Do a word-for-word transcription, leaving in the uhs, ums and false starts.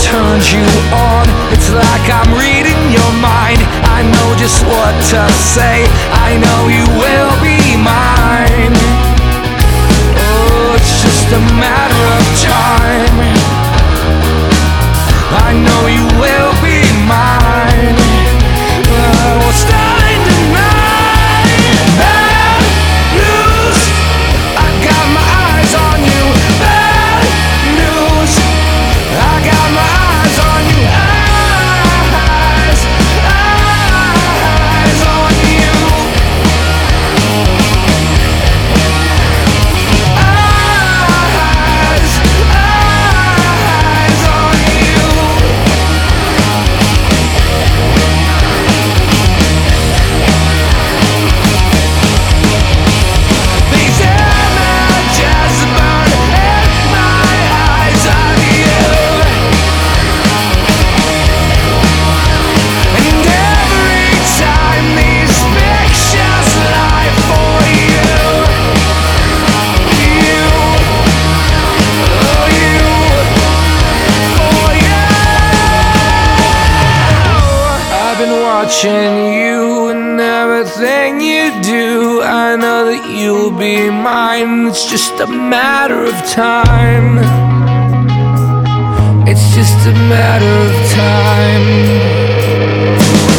turned you on. It's like I'm reading your mind. I know just what to say. I know you will be mine. Oh, it's just a matter of time. I know you will be mine. Oh, we're starting tonight. Bad news, I got my eyes on you. Bad news, I got my eyes on you. Eyes, eyes on you. Eyes, eyes on you. These images burn in my eyes of you. And every time these pictures lie for you, you, oh you, for you. I've been watching you and everything you do. I know that you'll be mine. It's just a matter of time. It's just a matter of time.